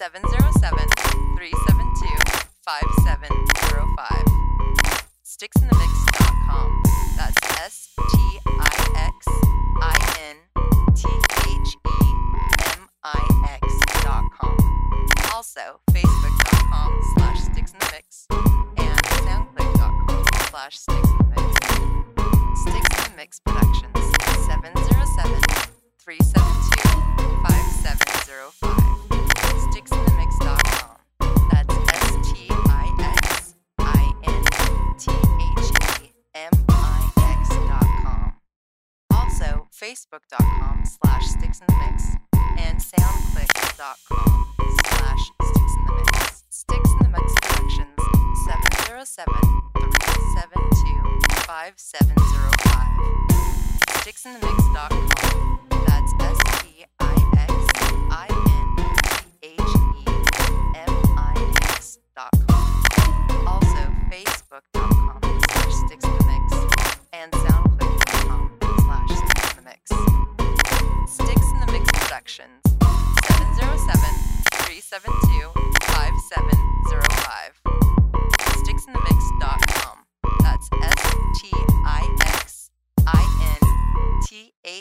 707-372-5705. Sticksinthemix.com. That's STIXSINTHEMIX.com. Also, Facebook.com/SticksInTheMix and SoundClick.com/SticksInTheMix. Sticks in the Mix Productions, 707-372-5705. Sticksinthemix.com. That's STIXSINTHEMIX.com. Also, Facebook.com/SticksInTheMix and SoundClick.com/SticksInTheMix. Sticks in the Mix Productions, 707-372-5705. Sticksinthemix.com.